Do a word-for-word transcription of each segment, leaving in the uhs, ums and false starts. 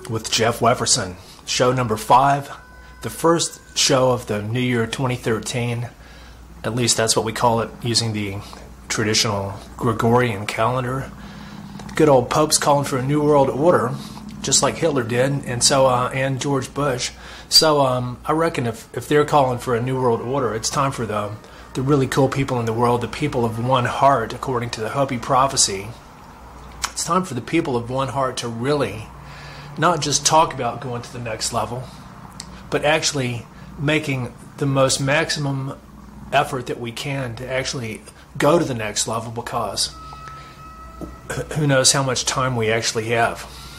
with Jeff Wefferson. Show number five, the first show of the new year twenty thirteen. At least that's what we call it, using the traditional Gregorian calendar. Good old Pope's calling for a new world order, just like Hitler did, and so uh, and George Bush. So um, I reckon if, if they're calling for a new world order, it's time for the the really cool people in the world, the people of one heart, according to the Hopi prophecy. It's time for the people of one heart to really not just talk about going to the next level, but actually making the most maximum effort that we can to actually go to the next level, because who knows how much time we actually have.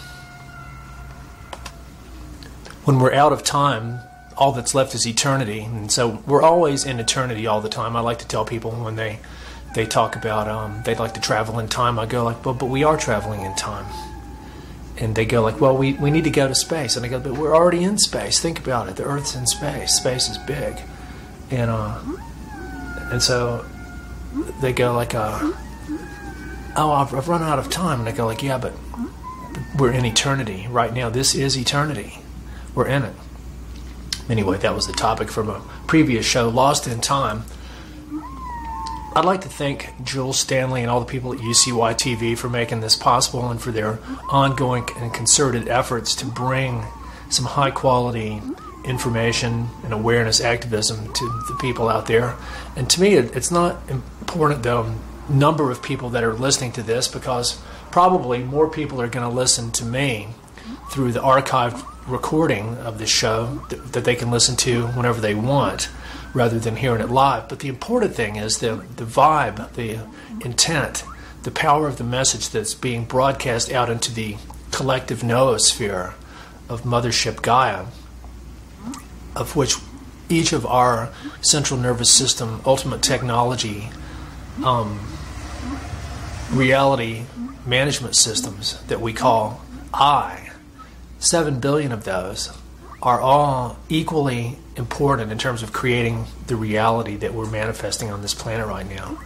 When we're out of time, all that's left is eternity, and so we're always in eternity all the time. I like to tell people when they they talk about um, they'd like to travel in time, I go like, but, but we are traveling in time. And they go like, well, we, we need to go to space. And I go, but we're already in space. Think about it. The Earth's in space. Space is big. And uh, and so they go like, uh, oh, I've, I've run out of time. And I go like, yeah, but we're in eternity right now. This is eternity. We're in it. Anyway, that was the topic from a previous show, Lost in Time. I'd like to thank Jules Stanley and all the people at U C Y T V for making this possible and for their ongoing and concerted efforts to bring some high-quality information and awareness activism to the people out there. And to me, it, it's not important, the number of people that are listening to this, because probably more people are going to listen to me through the archived recording of the show that, that they can listen to whenever they want, rather than hearing it live. But the important thing is the the vibe, the intent, the power of the message that's being broadcast out into the collective noosphere of Mothership Gaia, of which each of our central nervous system, ultimate technology, um, reality management systems that we call I, seven billion of those, are all equally important in terms of creating the reality that we're manifesting on this planet right now.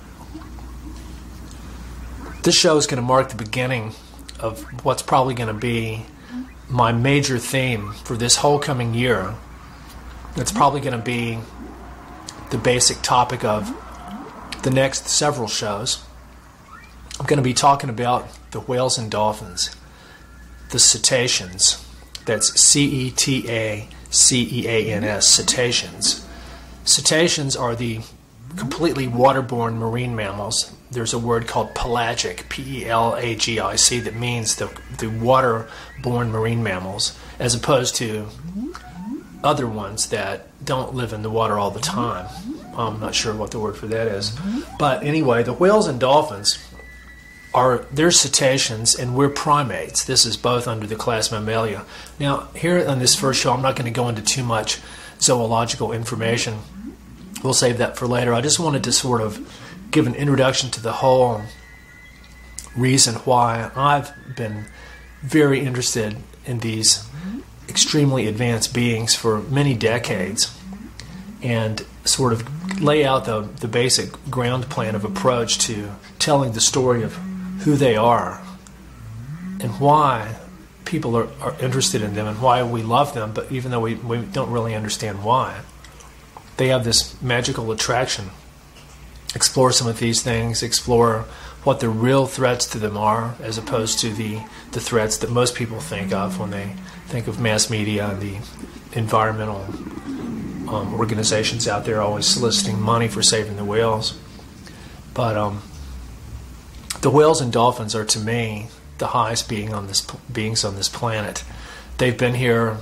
This show is going to mark the beginning of what's probably going to be my major theme for this whole coming year. It's probably going to be the basic topic of the next several shows. I'm going to be talking about the whales and dolphins, the cetaceans. That's C E T A C E A N S, cetaceans. Cetaceans are the completely waterborne marine mammals. There's a word called pelagic, P E L A G I C, that means the, the waterborne marine mammals, as opposed to other ones that don't live in the water all the time. I'm not sure what the word for that is. But anyway, the whales and dolphins are, they're cetaceans, and we're primates. This is both under the class Mammalia. Now, here on this first show, I'm not going to go into too much zoological information. We'll save that for later. I just wanted to sort of give an introduction to the whole reason why I've been very interested in these extremely advanced beings for many decades, and sort of lay out the, the basic ground plan of approach to telling the story of who they are and why people are, are interested in them and why we love them, but even though we, we don't really understand why. They have this magical attraction. Explore some of these things, explore what the real threats to them are, as opposed to the, the threats that most people think of when they think of mass media and the environmental um, organizations out there always soliciting money for saving the whales. But um, the whales and dolphins are, to me, the highest being on this beings on this planet. They've been here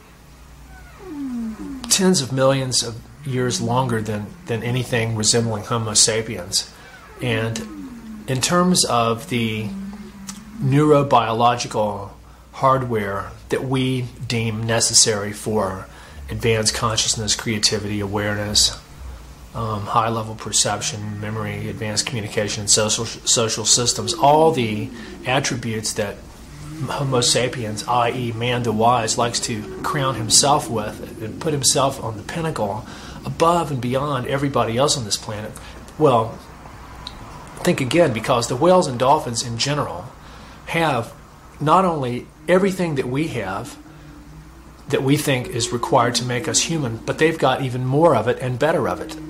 tens of millions of years longer than, than anything resembling Homo sapiens. And in terms of the neurobiological hardware that we deem necessary for advanced consciousness, creativity, awareness, um, high-level perception, memory, advanced communication, social social systems, all the attributes that Homo sapiens, that is, man the wise, likes to crown himself with and put himself on the pinnacle above and beyond everybody else on this planet. Well, think again, because the whales and dolphins in general have not only everything that we have that we think is required to make us human, but they've got even more of it and better of it.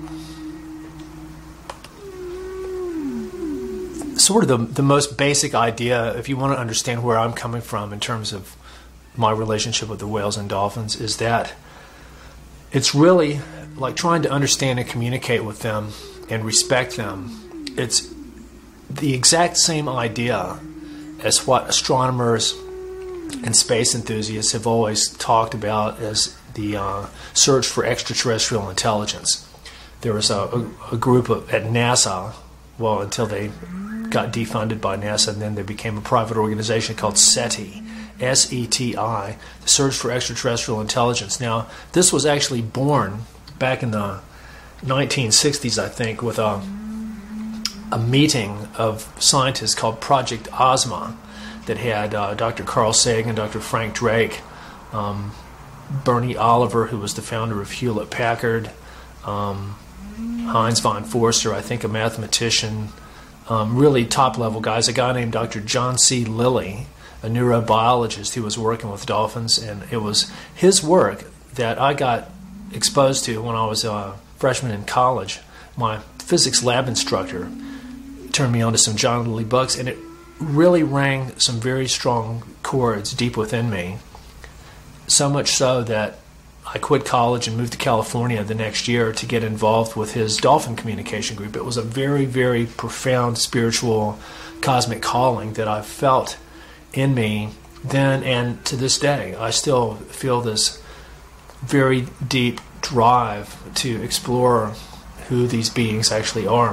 Sort of the, the most basic idea, if you want to understand where I'm coming from in terms of my relationship with the whales and dolphins, is that it's really like trying to understand and communicate with them and respect them. It's the exact same idea as what astronomers and space enthusiasts have always talked about as the uh, search for extraterrestrial intelligence. There was a, a, a group of, at NASA, well, until they got defunded by NASA, and then they became a private organization called SETI, S E T I, the Search for Extraterrestrial Intelligence. Now, this was actually born back in the nineteen sixties, I think, with a, a meeting of scientists called Project Ozma that had uh, Doctor Carl Sagan, Doctor Frank Drake, um, Bernie Oliver, who was the founder of Hewlett-Packard, um, Heinz von Forster, I think a mathematician, um, really top-level guys, a guy named Doctor John C. Lilly, a neurobiologist who was working with dolphins, and it was his work that I got exposed to when I was a freshman in college. My physics lab instructor turned me on to some John Lilly books, and it really rang some very strong chords deep within me, so much so that I quit college and moved to California the next year to get involved with his dolphin communication group. It was a very, very profound spiritual cosmic calling that I felt in me then and to this day. I still feel this very deep drive to explore who these beings actually are.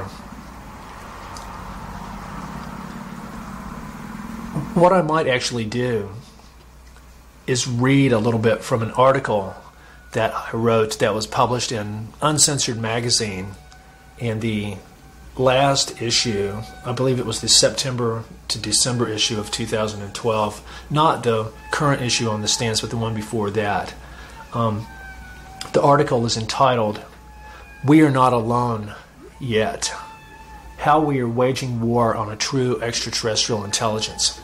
What I might actually do is read a little bit from an article that I wrote that was published in Uncensored Magazine in the last issue. I believe it was the September to December issue of two thousand twelve, not the current issue on the stands, but the one before that. Um, the article is entitled, "We Are Not Alone Yet: How We Are Waging War on a True Extraterrestrial Intelligence."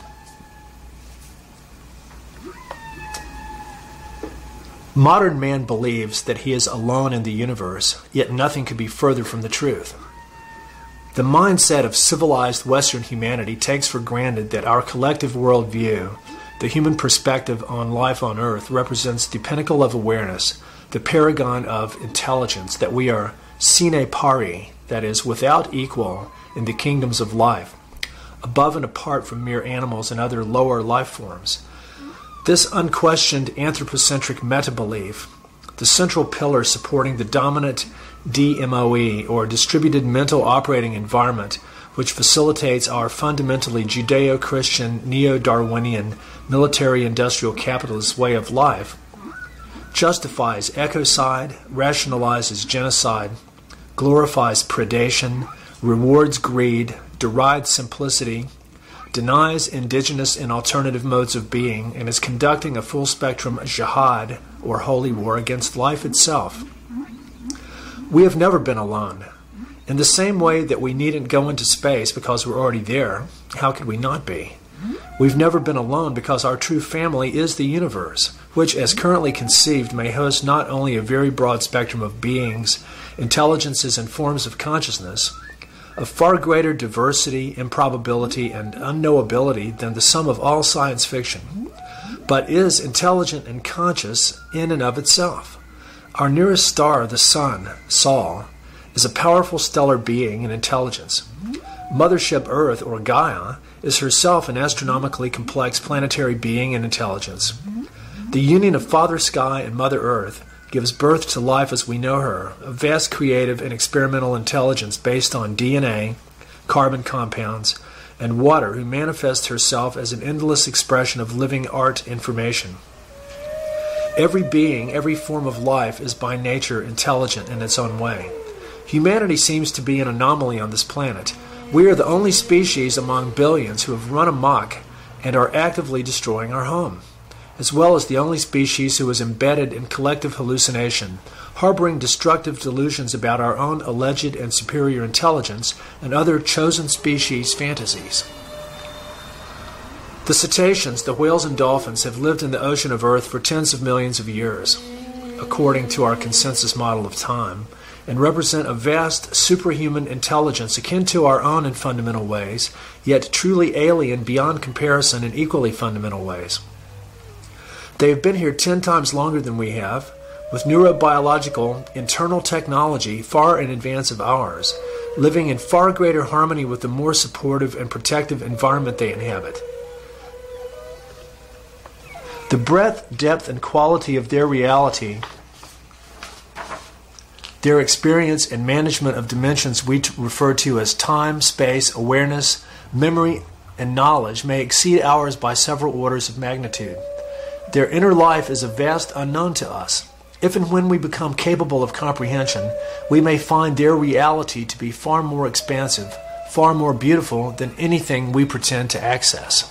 Modern man believes that he is alone in the universe, yet nothing could be further from the truth. The mindset of civilized Western humanity takes for granted that our collective worldview, the human perspective on life on Earth, represents the pinnacle of awareness, the paragon of intelligence, that we are sine pari, that is, without equal in the kingdoms of life, above and apart from mere animals and other lower life forms. This unquestioned anthropocentric meta-belief, the central pillar supporting the dominant D M O E, or distributed mental operating environment, which facilitates our fundamentally Judeo-Christian, neo-Darwinian, military-industrial capitalist way of life, justifies ecocide, rationalizes genocide, glorifies predation, rewards greed, derides simplicity, denies indigenous and alternative modes of being, and is conducting a full-spectrum jihad, or holy war, against life itself. We have never been alone. In the same way that we needn't go into space because we're already there, how could we not be? We've never been alone because our true family is the universe, which, as currently conceived, may host not only a very broad spectrum of beings, intelligences, and forms of consciousness, of far greater diversity, improbability, and unknowability than the sum of all science fiction, but is intelligent and conscious in and of itself. Our nearest star, the Sun, Sol, is a powerful stellar being in intelligence. Mothership Earth, or Gaia, is herself an astronomically complex planetary being in intelligence. The union of Father Sky and Mother Earth gives birth to life as we know her, a vast creative and experimental intelligence based on D N A, carbon compounds, and water, who manifests herself as an endless expression of living art information. Every being, every form of life is by nature intelligent in its own way. Humanity seems to be an anomaly on this planet. We are the only species among billions who have run amok and are actively destroying our home, as well as the only species who is embedded in collective hallucination, harboring destructive delusions about our own alleged and superior intelligence and other chosen species fantasies. The cetaceans, the whales and dolphins, have lived in the ocean of Earth for tens of millions of years, according to our consensus model of time, and represent a vast superhuman intelligence akin to our own in fundamental ways, yet truly alien beyond comparison in equally fundamental ways. They have been here ten times longer than we have, with neurobiological internal technology far in advance of ours, living in far greater harmony with the more supportive and protective environment they inhabit. The breadth, depth, and quality of their reality, their experience and management of dimensions we t- refer to as time, space, awareness, memory, and knowledge may exceed ours by several orders of magnitude. Their inner life is a vast unknown to us. If and when we become capable of comprehension, we may find their reality to be far more expansive, far more beautiful than anything we pretend to access.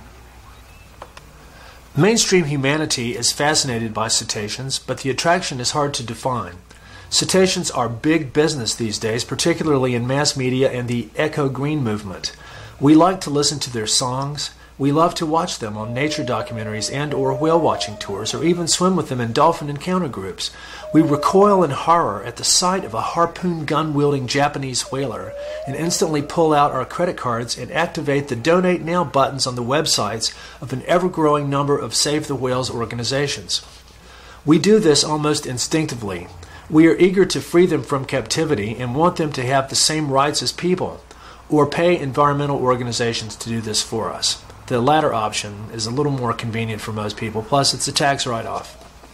Mainstream humanity is fascinated by cetaceans, but the attraction is hard to define. Cetaceans are big business these days, particularly in mass media and the eco-green movement. We like to listen to their songs. We love to watch them on nature documentaries and or whale watching tours, or even swim with them in dolphin encounter groups. We recoil in horror at the sight of a harpoon gun-wielding Japanese whaler and instantly pull out our credit cards and activate the Donate Now buttons on the websites of an ever-growing number of Save the Whales organizations. We do this almost instinctively. We are eager to free them from captivity and want them to have the same rights as people, or pay environmental organizations to do this for us. The latter option is a little more convenient for most people, plus it's a tax write-off.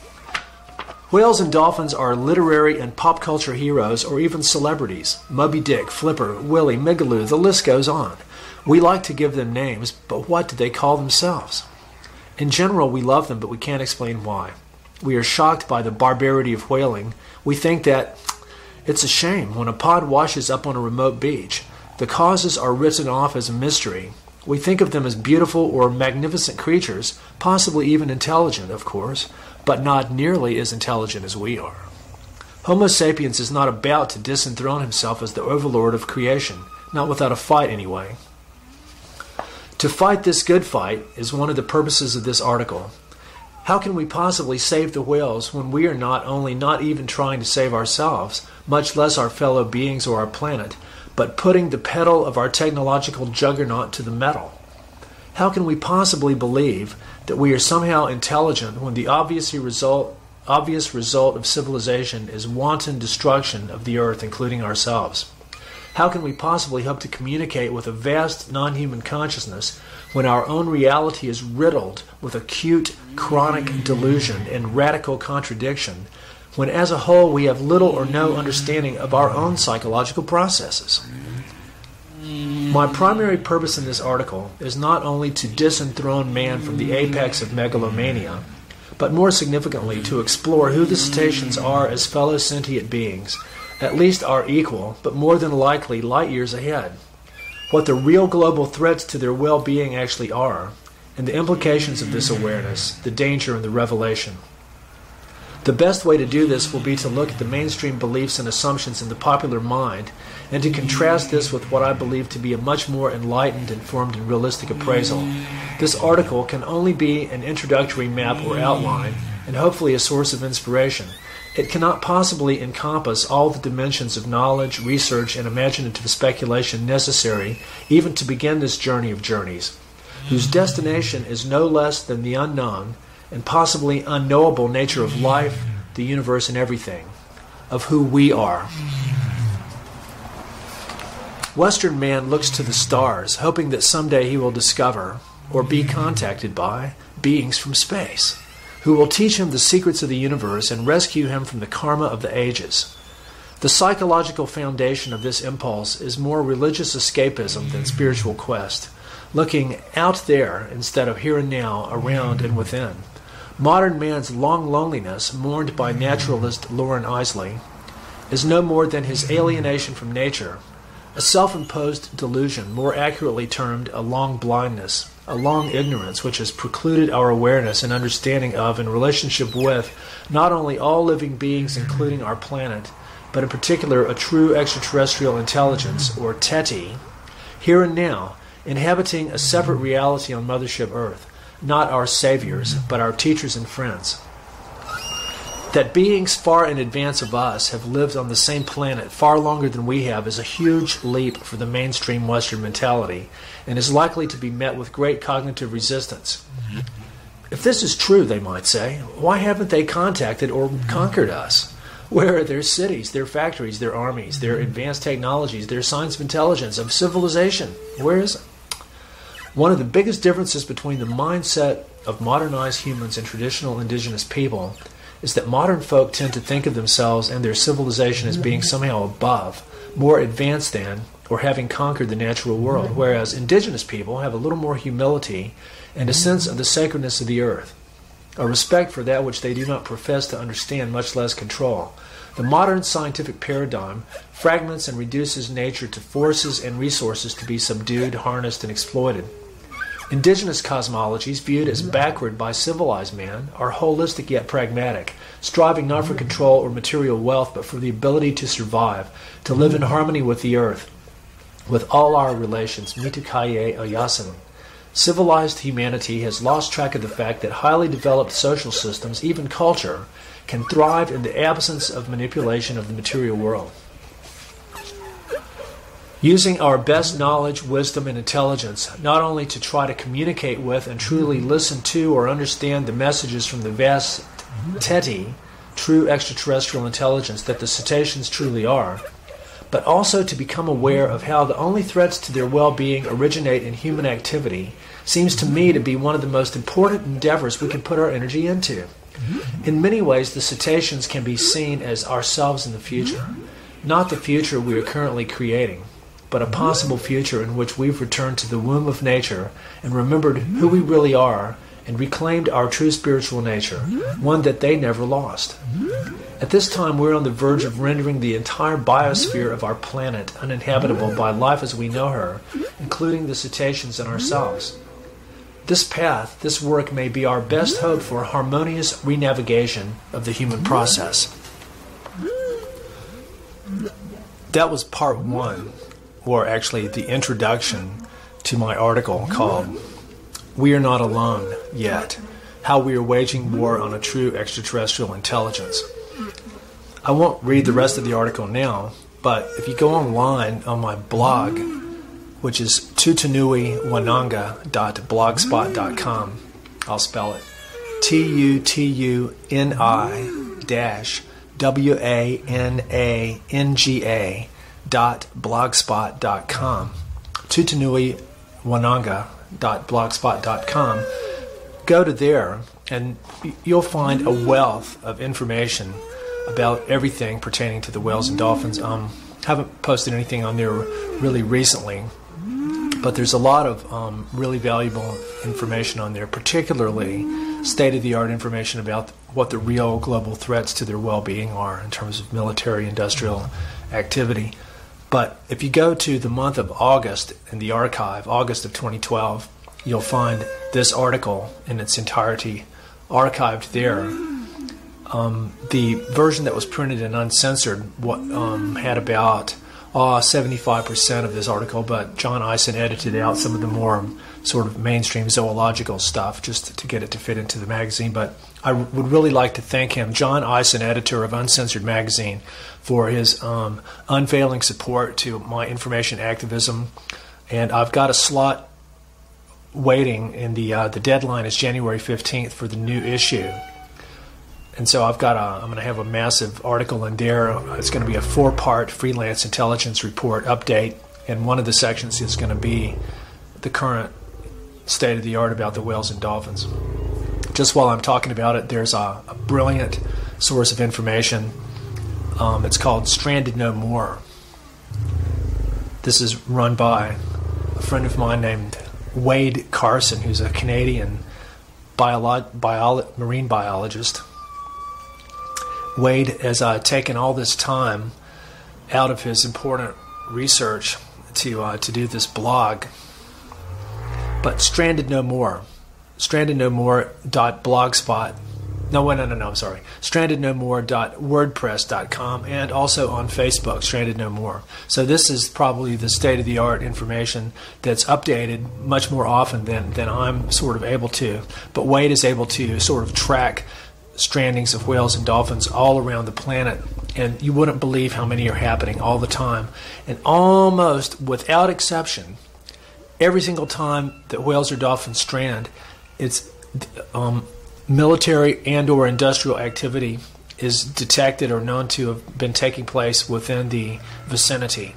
Whales and dolphins are literary and pop culture heroes or even celebrities. Moby Dick, Flipper, Willie, Migaloo, the list goes on. We like to give them names, but what do they call themselves? In general, we love them, but we can't explain why. We are shocked by the barbarity of whaling. We think that it's a shame when a pod washes up on a remote beach. The causes are written off as a mystery. We think of them as beautiful or magnificent creatures, possibly even intelligent, of course, but not nearly as intelligent as we are. Homo sapiens is not about to disenthrone himself as the overlord of creation, not without a fight anyway. To fight this good fight is one of the purposes of this article. How can we possibly save the whales when we are not only not even trying to save ourselves, much less our fellow beings or our planet, but putting the pedal of our technological juggernaut to the metal? How can we possibly believe that we are somehow intelligent when the obvious result, obvious result of civilization is wanton destruction of the earth, including ourselves? How can we possibly hope to communicate with a vast non-human consciousness when our own reality is riddled with acute, chronic delusion and radical contradiction, when as a whole we have little or no understanding of our own psychological processes? My primary purpose in this article is not only to disenthrone man from the apex of megalomania, but more significantly to explore who the cetaceans are as fellow sentient beings, at least our equal, but more than likely light years ahead, what the real global threats to their well-being actually are, and the implications of this awareness, the danger and the revelation. The best way to do this will be to look at the mainstream beliefs and assumptions in the popular mind and to contrast this with what I believe to be a much more enlightened, informed, and realistic appraisal. This article can only be an introductory map or outline and hopefully a source of inspiration. It cannot possibly encompass all the dimensions of knowledge, research, and imaginative speculation necessary even to begin this journey of journeys, whose destination is no less than the unknown and possibly unknowable nature of life, the universe, and everything, of who we are. Western man looks to the stars, hoping that someday he will discover, or be contacted by, beings from space, who will teach him the secrets of the universe and rescue him from the karma of the ages. The psychological foundation of this impulse is more religious escapism than spiritual quest, looking out there instead of here and now, around and within. Modern man's long loneliness, mourned by naturalist Lauren Isley, is no more than his alienation from nature, a self-imposed delusion, more accurately termed a long blindness, a long ignorance which has precluded our awareness and understanding of and relationship with not only all living beings including our planet, but in particular a true extraterrestrial intelligence, or TETI, here and now, inhabiting a separate reality on Mothership Earth, not our saviors, but our teachers and friends. That beings far in advance of us have lived on the same planet far longer than we have is a huge leap for the mainstream Western mentality and is likely to be met with great cognitive resistance. If this is true, they might say, why haven't they contacted or conquered us? Where are their cities, their factories, their armies, their advanced technologies, their science of intelligence, of civilization? Where is it? One of the biggest differences between the mindset of modernized humans and traditional indigenous people is that modern folk tend to think of themselves and their civilization as being somehow above, more advanced than, or having conquered the natural world, whereas indigenous people have a little more humility and a sense of the sacredness of the earth, a respect for that which they do not profess to understand, much less control. The modern scientific paradigm fragments and reduces nature to forces and resources to be subdued, harnessed, and exploited. Indigenous cosmologies, viewed as backward by civilized man, are holistic yet pragmatic, striving not for control or material wealth, but for the ability to survive, to live in harmony with the earth, with all our relations, mitakaye ayasan. Civilized humanity has lost track of the fact that highly developed social systems, even culture, can thrive in the absence of manipulation of the material world. Using our best knowledge, wisdom, and intelligence, not only to try to communicate with and truly listen to or understand the messages from the vast Teti, true extraterrestrial intelligence that the cetaceans truly are, but also to become aware of how the only threats to their well-being originate in human activity, seems to me to be one of the most important endeavors we can put our energy into. In many ways, the cetaceans can be seen as ourselves in the future, not the future we are currently creating, but a possible future in which we've returned to the womb of nature and remembered who we really are and reclaimed our true spiritual nature, one that they never lost. At this time, we're on the verge of rendering the entire biosphere of our planet uninhabitable by life as we know her, including the cetaceans and ourselves. This path, this work may be our best hope for harmonious renavigation of the human process. That was part one, or actually the introduction to my article called We Are Not Alone Yet, How We Are Waging War on a True Extraterrestrial Intelligence. I won't read the rest of the article now, but if you go online on my blog, which is tutunui wananga dot blogspot dot com, I'll spell it, T U T U N I dash W A N A N G A dot blogspot dot com, tutunui wananga dot blogspot dot com. Go to there and you'll find a wealth of information about everything pertaining to the whales and dolphins. Um, haven't posted anything on there really recently, but there's a lot of um, really valuable information on there, particularly state-of-the-art information about what the real global threats to their well-being are in terms of military-industrial activity. But if you go to the month of August in the archive, August of twenty twelve, you'll find this article in its entirety archived there. Um, the version that was printed and uncensored what, um, had about uh, seventy-five percent of this article, but John Eisen edited out some of the more sort of mainstream zoological stuff just to, to get it to fit into the magazine. But I w- would really like to thank him, John Eisen, editor of Uncensored Magazine, for his um, unfailing support to my information activism. And I've got a slot waiting, and the uh, the deadline is January fifteenth for the new issue. And so I've got a, I'm going to have a massive article in there. It's going to be a four-part freelance intelligence report update, and one of the sections is going to be the current state of the art about the whales and dolphins. Just while I'm talking about it, there's a, a brilliant source of information. Um, it's called Stranded No More. This is run by a friend of mine named Wade Carson, who's a Canadian biolo- bio- marine biologist. Wade has uh, taken all this time out of his important research to uh, to do this blog. But Stranded No More, stranded no more dot blogspot No, no, no, no, I'm sorry. stranded no more dot wordpress dot com, and also on Facebook, Stranded No More. So this is probably the state-of-the-art information that's updated much more often than, than I'm sort of able to. But Wade is able to sort of track strandings of whales and dolphins all around the planet, and you wouldn't believe how many are happening all the time. And almost without exception, every single time that whales or dolphins strand, it's um, military and or industrial activity is detected or known to have been taking place within the vicinity.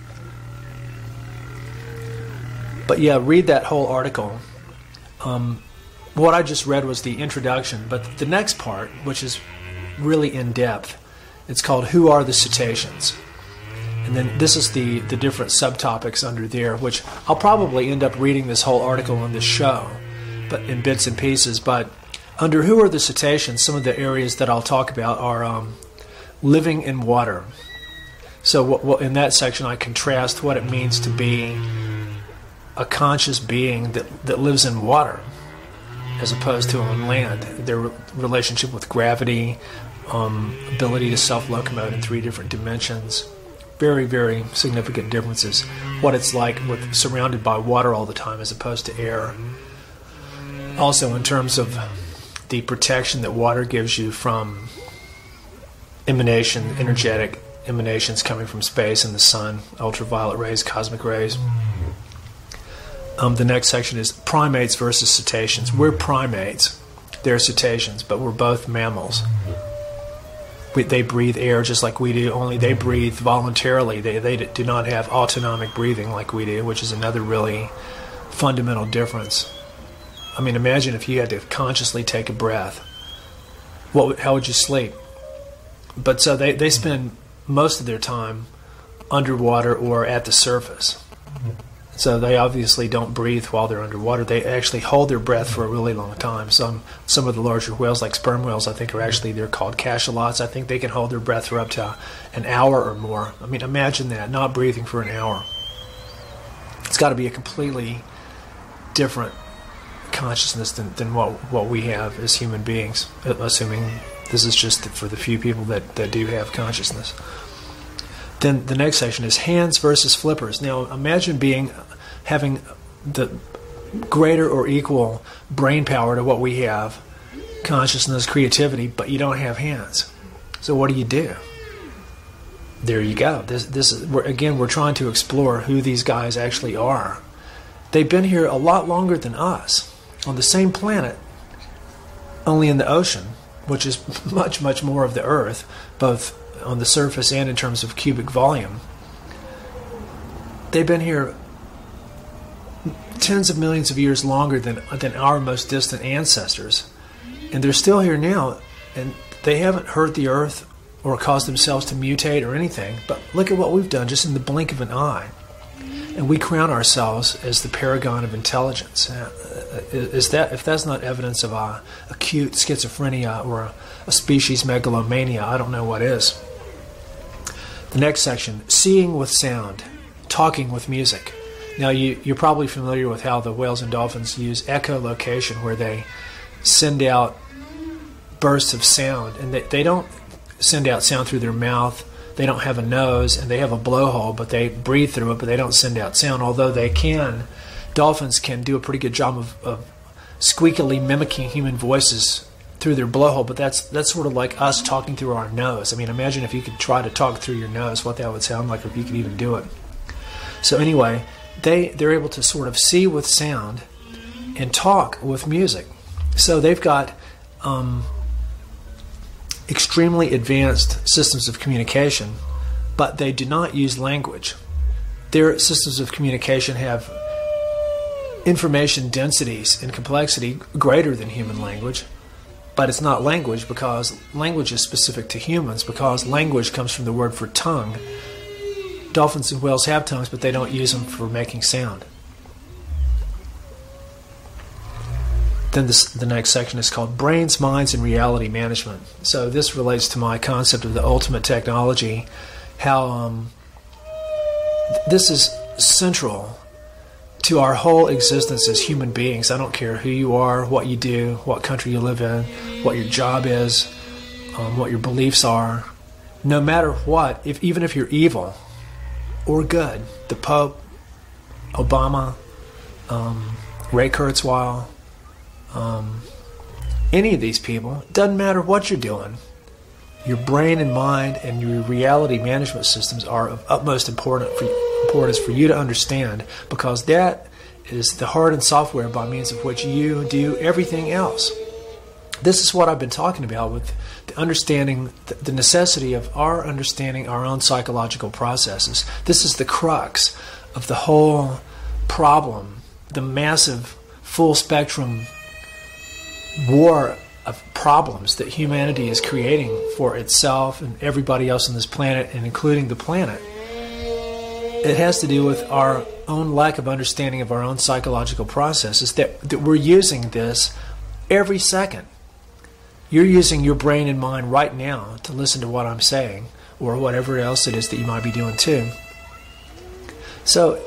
But yeah, read that whole article. Um, what I just read was the introduction, but the next part, which is really in depth, it's called Who Are the Cetaceans? And then this is the, the different subtopics under there, which I'll probably end up reading this whole article on this show, but in bits and pieces. But under Who Are the Cetaceans, some of the areas that I'll talk about are um, living in water. So what, what, in that section I contrast what it means to be a conscious being that, that lives in water as opposed to on land. Their re- relationship with gravity, um, ability to self-locomote in three different dimensions. Very, very significant differences. What it's like with surrounded by water all the time as opposed to air. Also in terms of the protection that water gives you from emanation, energetic emanations coming from space and the sun, ultraviolet rays, cosmic rays. Um, the next section is primates versus cetaceans. We're primates. They're cetaceans, but we're both mammals. We, they breathe air just like we do, only they breathe voluntarily. They, they do not have autonomic breathing like we do, which is another really fundamental difference. I mean, imagine if you had to consciously take a breath. What? How would you sleep? But so they, they spend most of their time underwater or at the surface. So they obviously don't breathe while they're underwater. They actually hold their breath for a really long time. Some some of the larger whales, like sperm whales, I think are actually, they're called cachalots. I think they can hold their breath for up to an hour or more. I mean, imagine that, not breathing for an hour. It's got to be a completely different consciousness than, than what, what we have as human beings, assuming this is just for the few people that, that do have consciousness. Then the next section is hands versus flippers. Now imagine being, having the greater or equal brain power to what we have, consciousness, creativity, but you don't have hands. So what do you do? There you go. This, this is, we're, again, we're trying to explore who these guys actually are. They've been here a lot longer than us, on the same planet, only in the ocean, which is much, much more of the Earth, both on the surface and in terms of cubic volume. They've been here tens of millions of years longer than than our most distant ancestors, and they're still here now, and they haven't hurt the Earth or caused themselves to mutate or anything. But look at what we've done just in the blink of an eye, and we crown ourselves as the paragon of intelligence. Is that, if that's not evidence of a acute schizophrenia or a, a species megalomania, I don't know what is. The next section, seeing with sound, talking with music. Now you, you're probably familiar with how the whales and dolphins use echolocation, where they send out bursts of sound, and they, they don't send out sound through their mouth. They don't have a nose, and they have a blowhole, but they breathe through it, but they don't send out sound, although they can. Dolphins can do a pretty good job of, of squeakily mimicking human voices through their blowhole, but that's that's sort of like us talking through our nose. I mean, imagine if you could try to talk through your nose, what that would sound like, if you could even do it. So anyway, they, they're able to sort of see with sound and talk with music. So they've got um, extremely advanced systems of communication, but they do not use language. Their systems of communication have information densities and complexity greater than human language, but it's not language, because language is specific to humans, because language comes from the word for tongue. Dolphins and whales have tongues, but they don't use them for making sound. Then this, the next section is called Brains, Minds, and Reality Management. So this relates to my concept of the ultimate technology, how um, this is central to our whole existence as human beings. I don't care who you are, what you do, what country you live in, what your job is, um, what your beliefs are. No matter what, if even if you're evil or good, the Pope, Obama, um, Ray Kurzweil, um, any of these people, it doesn't matter what you're doing. Your brain and mind and your reality management systems are of utmost important for, importance for you to understand, because that is the hard and software by means of which you do everything else. This is what I've been talking about with the understanding, the necessity of our understanding our own psychological processes. This is the crux of the whole problem, the massive full spectrum war of problems that humanity is creating for itself and everybody else on this planet, and including the planet. It has to do with our own lack of understanding of our own psychological processes, that, that we're using this every second. You're using your brain and mind right now to listen to what I'm saying, or whatever else it is that you might be doing too. So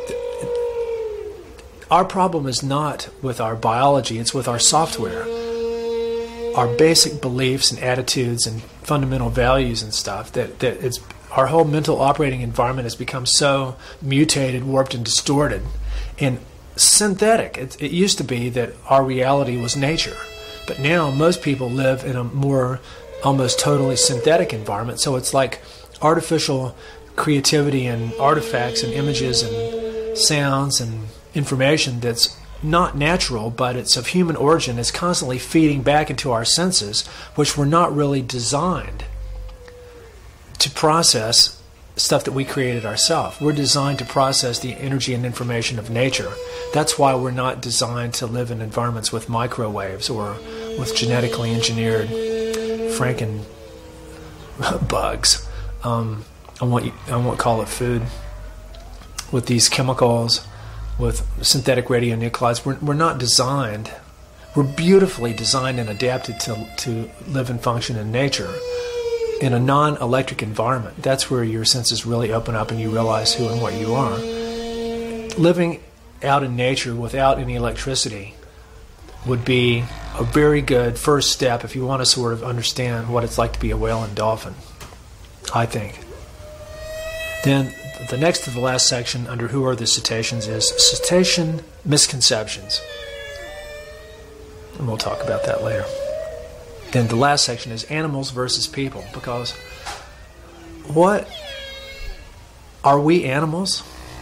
our problem is not with our biology, it's with our software. Our basic beliefs and attitudes and fundamental values and stuff, that, that it's, our whole mental operating environment has become so mutated, warped, and distorted and synthetic. It, it used to be that our reality was nature, but now most people live in a more almost totally synthetic environment. So it's like artificial creativity and artifacts and images and sounds and information that's not natural, but it's of human origin. It's constantly feeding back into our senses, which were not really designed to process stuff that we created ourselves. We're designed to process the energy and information of nature. That's why we're not designed to live in environments with microwaves or with genetically engineered Franken bugs. Um, I won't, I won't call it food. With these chemicals, with synthetic radionuclides, we're, we're not designed, we're beautifully designed and adapted to, to live and function in nature in a non-electric environment. That's where your senses really open up and you realize who and what you are. Living out in nature without any electricity would be a very good first step if you want to sort of understand what it's like to be a whale and dolphin, I think. Then the next to the last section under Who Are the Cetaceans is Cetacean Misconceptions. And we'll talk about that later. Then the last section is Animals versus People, because what are we animals?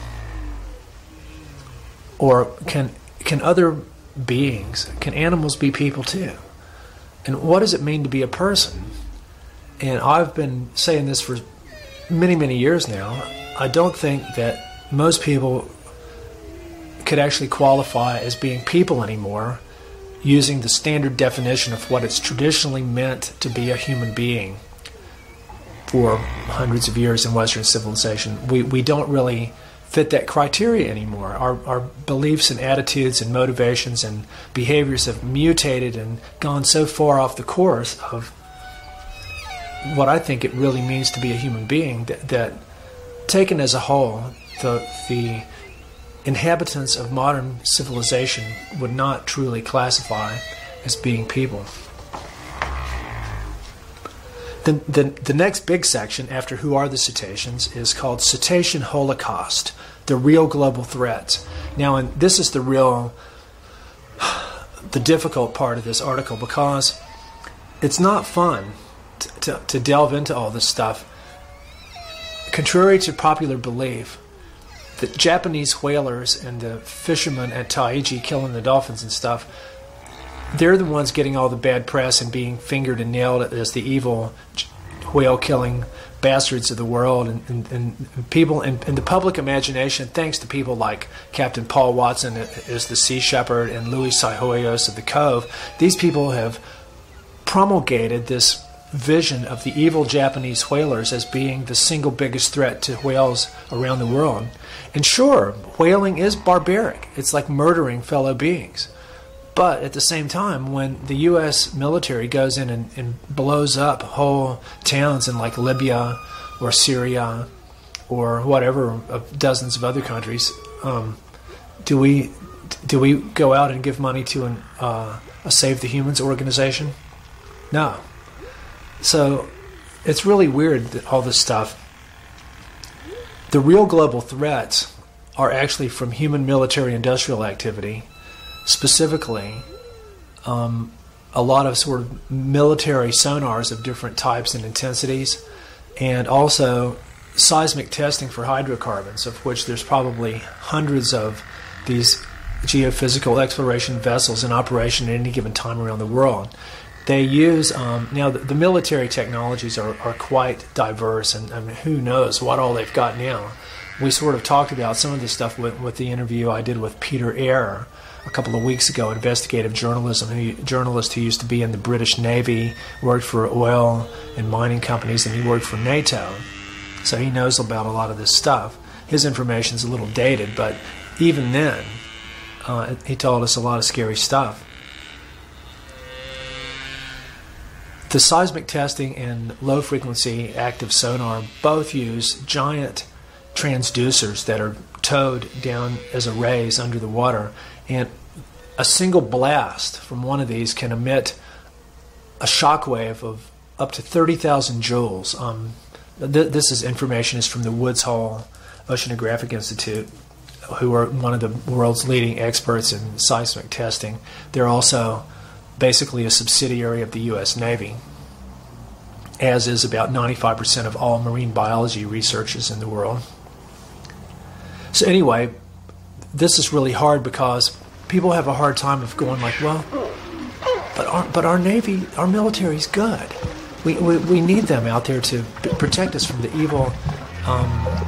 Or can can other beings, can animals be people too? And what does it mean to be a person? And I've been saying this for many, many years now. I don't think that most people could actually qualify as being people anymore using the standard definition of what it's traditionally meant to be a human being for hundreds of years in Western civilization. We, we don't really fit that criteria anymore. Our, our beliefs and attitudes and motivations and behaviors have mutated and gone so far off the course of what I think it really means to be a human being that, that taken as a whole, the the inhabitants of modern civilization would not truly classify as being people. The, the, the next big section after Who Are the Cetaceans is called Cetacean Holocaust, the real global threats. Now, and this is the real, the difficult part of this article, because it's not fun to, to, to delve into all this stuff. Contrary to popular belief, the Japanese whalers and the fishermen at Taiji killing the dolphins and stuff, they're the ones getting all the bad press and being fingered and nailed as the evil whale-killing bastards of the world. And, and, and people in, in the public imagination, thanks to people like Captain Paul Watson as the Sea Shepherd and Louis Sahoyos of the Cove, these people have promulgated this vision of the evil Japanese whalers as being the single biggest threat to whales around the world. And sure, whaling is barbaric. It's like murdering fellow beings. But at the same time, when the U S military goes in and, and blows up whole towns in like Libya or Syria or whatever, of dozens of other countries, um, do we do we go out and give money to an, uh, a Save the Humans organization? No. So it's really weird that all this stuff. The real global threats are actually from human military industrial activity, specifically um, a lot of sort of military sonars of different types and intensities, and also seismic testing for hydrocarbons, of which there's probably hundreds of these geophysical exploration vessels in operation at any given time around the world. They use, um, now the, the military technologies are, are quite diverse, and I mean, who knows what all they've got now. We sort of talked about some of this stuff with, with the interview I did with Peter Eyre a couple of weeks ago, investigative journalism, who, journalist who used to be in the British Navy, worked for oil and mining companies, and he worked for NATO. So he knows about a lot of this stuff. His information's a little dated, but even then, uh, he told us a lot of scary stuff. The seismic testing and low-frequency active sonar both use giant transducers that are towed down as arrays under the water, and a single blast from one of these can emit a shock wave of up to thirty thousand joules. Um, th- this is information is from the Woods Hole Oceanographic Institute, who are one of the world's leading experts in seismic testing. They're also basically a subsidiary of the U S Navy, as is about ninety-five percent of all marine biology researchers in the world. So anyway, this is really hard because people have a hard time of going like, well, but our, but our Navy, our military's good. We, we we need them out there to b- protect us from the evil um,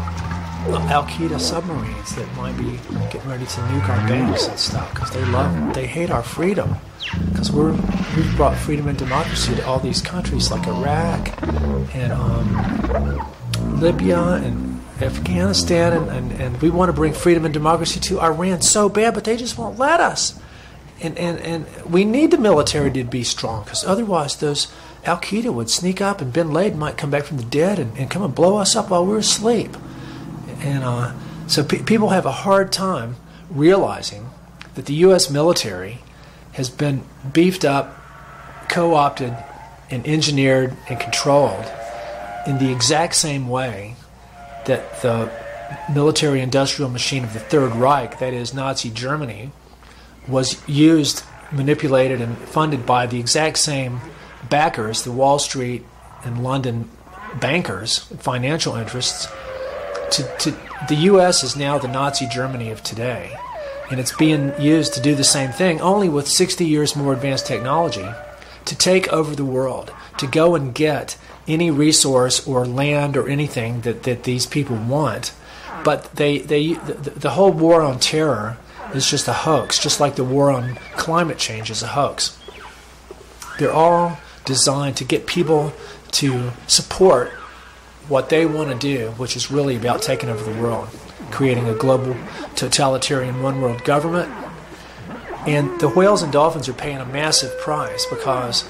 Al-Qaeda submarines that might be getting ready to nuke our banks and stuff, because they love, they hate our freedom, because we're we've brought freedom and democracy to all these countries like Iraq and um, Libya and Afghanistan, and, and, and we want to bring freedom and democracy to Iran so bad, but they just won't let us. And and, and we need the military to be strong, because otherwise those Al-Qaeda would sneak up, and bin Laden might come back from the dead and, and come and blow us up while we're asleep. And uh, so pe- people have a hard time realizing that the U S military has been beefed up, co-opted, and engineered and controlled in the exact same way that the military-industrial machine of the Third Reich, that is Nazi Germany, was used, manipulated, and funded by the exact same backers, the Wall Street and London bankers, financial interests. To, to, the U S is now the Nazi Germany of today, and it's being used to do the same thing, only with sixty years more advanced technology, to take over the world, to go and get any resource or land or anything that, that these people want. But they, they the, the whole war on terror is just a hoax, just like the war on climate change is a hoax. They're all designed to get people to support what they want to do, which is really about taking over the world, creating a global totalitarian one-world government. And the whales and dolphins are paying a massive price, because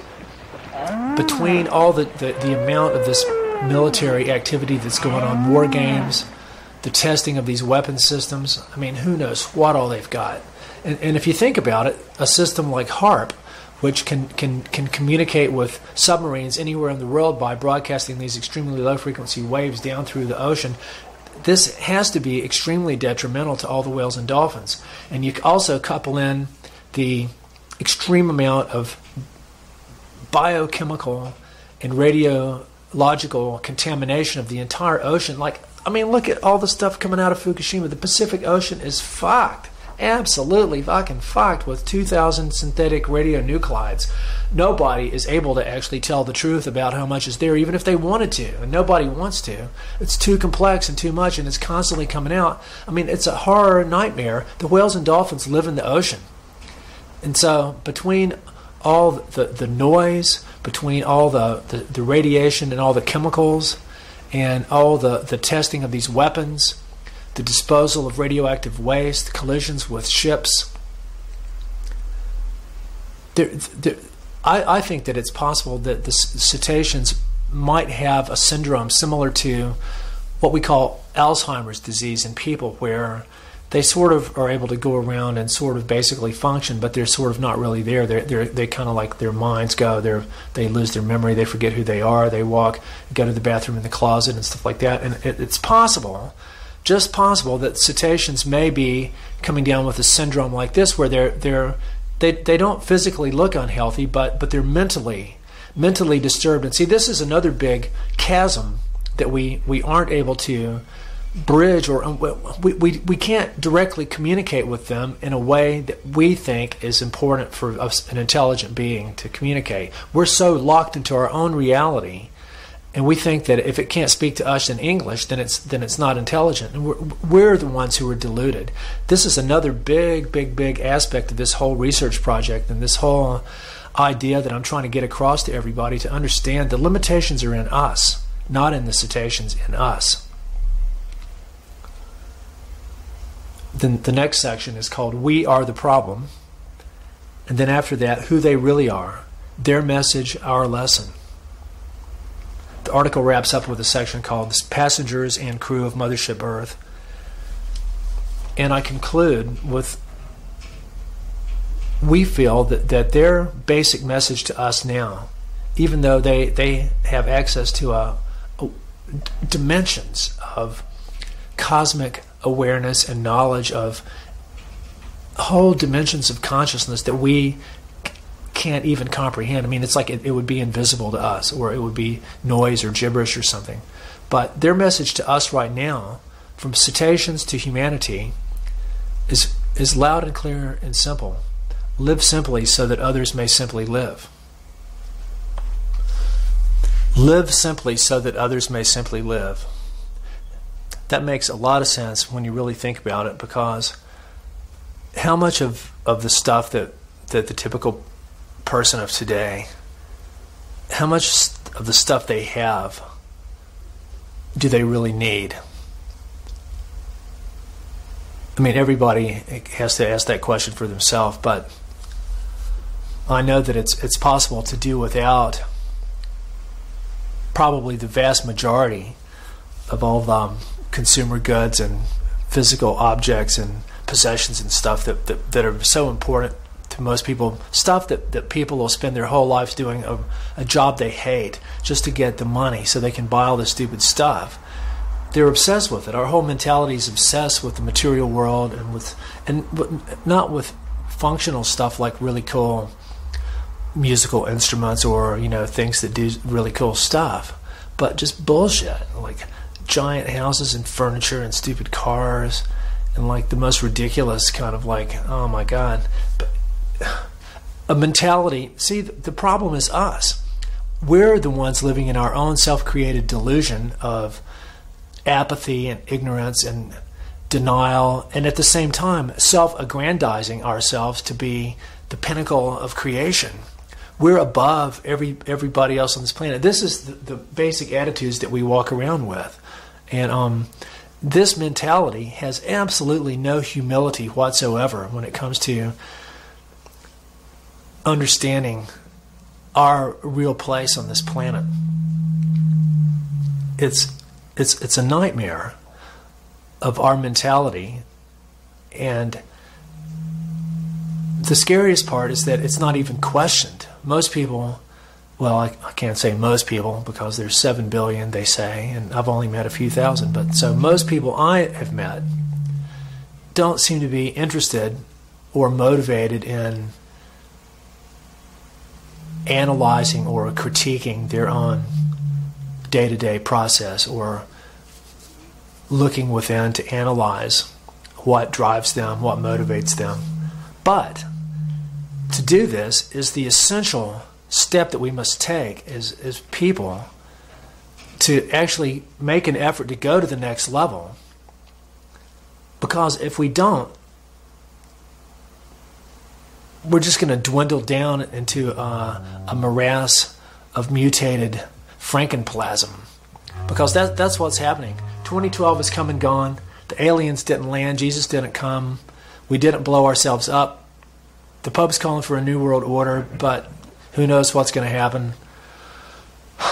between all the, the, the amount of this military activity that's going on, war games, the testing of these weapon systems, I mean, who knows what all they've got. And, and if you think about it, a system like HAARP, which can, can, can communicate with submarines anywhere in the world by broadcasting these extremely low-frequency waves down through the ocean, this has to be extremely detrimental to all the whales and dolphins. And you also couple in the extreme amount of biochemical and radiological contamination of the entire ocean. Like, I mean, look at all the stuff coming out of Fukushima. The Pacific Ocean is fucked. Absolutely fucking fucked with two thousand synthetic radionuclides. Nobody is able to actually tell the truth about how much is there, even if they wanted to, and nobody wants to. It's too complex and too much, and it's constantly coming out. I mean, it's a horror nightmare. The whales and dolphins live in the ocean. And so between all the, the noise, between all the, the, the radiation and all the chemicals, and all the, the testing of these weapons, the disposal of radioactive waste, collisions with ships. There, there, I, I think that it's possible that the cetaceans might have a syndrome similar to what we call Alzheimer's disease in people, where they sort of are able to go around and sort of basically function, but they're sort of not really there. They're, they're, they kind of like their minds go. They're, they lose their memory. They forget who they are. They walk, go to the bathroom in the closet and stuff like that. And it, it's possible, just possible, that cetaceans may be coming down with a syndrome like this, where they're they're they they don't physically look unhealthy, but but they're mentally mentally disturbed. And see, this is another big chasm that we we aren't able to bridge, or we, we we can't directly communicate with them in a way that we think is important for us, an intelligent being, to communicate. We're so locked into our own reality, and we think that if it can't speak to us in English, then it's then it's not intelligent. And we're, we're the ones who are deluded. This is another big, big, big aspect of this whole research project and this whole idea that I'm trying to get across to everybody, to understand the limitations are in us, not in the cetaceans, in us. Then the next section is called "We Are the Problem," and then after that, who they really are, their message, our lesson. The article wraps up with a section called "Passengers and Crew of Mothership Earth," and I conclude with, we feel that, that their basic message to us now, even though they, they have access to a, a dimensions of cosmic awareness and knowledge of whole dimensions of consciousness that we can't even comprehend. I mean, it's like it, it would be invisible to us, or it would be noise or gibberish or something. But their message to us right now, from cetaceans to humanity, is is loud and clear and simple. Live simply so that others may simply live. Live simply so that others may simply live. That makes a lot of sense when you really think about it, because how much of, of the stuff that, that the typical person of today, how much of the stuff they have do they really need? I mean, everybody has to ask that question for themselves, but I know that it's it's possible to do without probably the vast majority of all the um, consumer goods and physical objects and possessions and stuff that, that, that are so important to most people, stuff that, that people will spend their whole lives doing a, a job they hate just to get the money so they can buy all this stupid stuff. They're obsessed with it. Our whole mentality is obsessed with the material world, and with and not with functional stuff like really cool musical instruments, or you know, things that do really cool stuff, but just bullshit like giant houses and furniture and stupid cars and like the most ridiculous kind of like, oh my God. But a mentality, see, the problem is us. We're the ones living in our own self-created delusion of apathy and ignorance and denial, and at the same time self-aggrandizing ourselves to be the pinnacle of creation. We're above every everybody else on this planet. This is the, the basic attitudes that we walk around with. And um, this mentality has absolutely no humility whatsoever when it comes to understanding our real place on this planet. It's it's it's a nightmare of our mentality, and the scariest part is that it's not even questioned. Most people, well, I, I can't say most people because there's seven billion, they say, and I've only met a few thousand, but so most people I have met don't seem to be interested or motivated in analyzing or critiquing their own day-to-day process, or looking within to analyze what drives them, what motivates them. But to do this is the essential step that we must take as, as people, to actually make an effort to go to the next level. Because if we don't, we're just going to dwindle down into uh, a morass of mutated Frankenplasm. Because that, that's what's happening. twenty twelve is come and gone. The aliens didn't land. Jesus didn't come. We didn't blow ourselves up. The Pope's calling for a new world order, but who knows what's going to happen.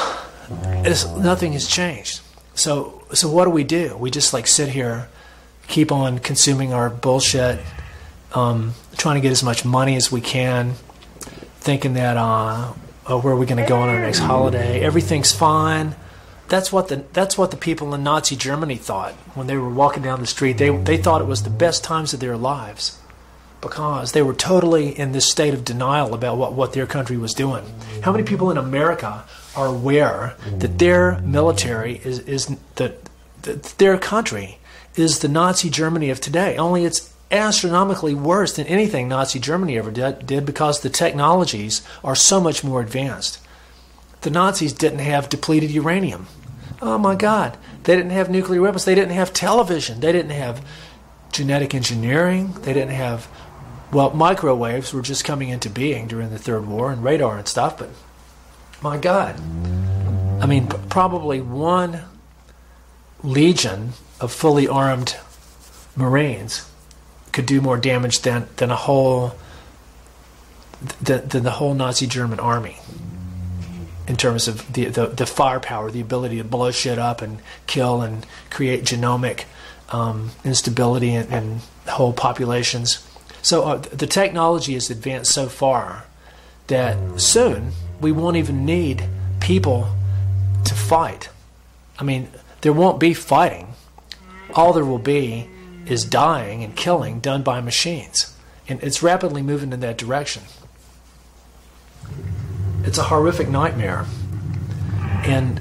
It's, nothing has changed. So, so what do we do? We just like sit here keep on consuming our bullshit, um, trying to get as much money as we can, thinking that uh, oh, where are we going to go on our next holiday? Everything's fine. That's what the that's what the people in Nazi Germany thought when they were walking down the street. They they thought it was the best times of their lives because they were totally in this state of denial about what, what their country was doing. How many people in America are aware that their military is is that, that their country is the Nazi Germany of today? Only it's astronomically worse than anything Nazi Germany ever did, did because the technologies are so much more advanced. The Nazis didn't have depleted uranium. Oh my God. They didn't have nuclear weapons. They didn't have television. They didn't have genetic engineering. They didn't have, well, microwaves were just coming into being during the Third War and radar and stuff, but my God. I mean, p- probably one legion of fully armed Marines could do more damage than, than a whole, than, than the whole Nazi German army. In terms of the, the the firepower, the ability to blow shit up and kill and create genomic um, instability in, in whole populations. So uh, the technology has advanced so far that soon we won't even need people to fight. I mean, there won't be fighting. All there will be is dying and killing done by machines. And it's rapidly moving in that direction. It's a horrific nightmare. And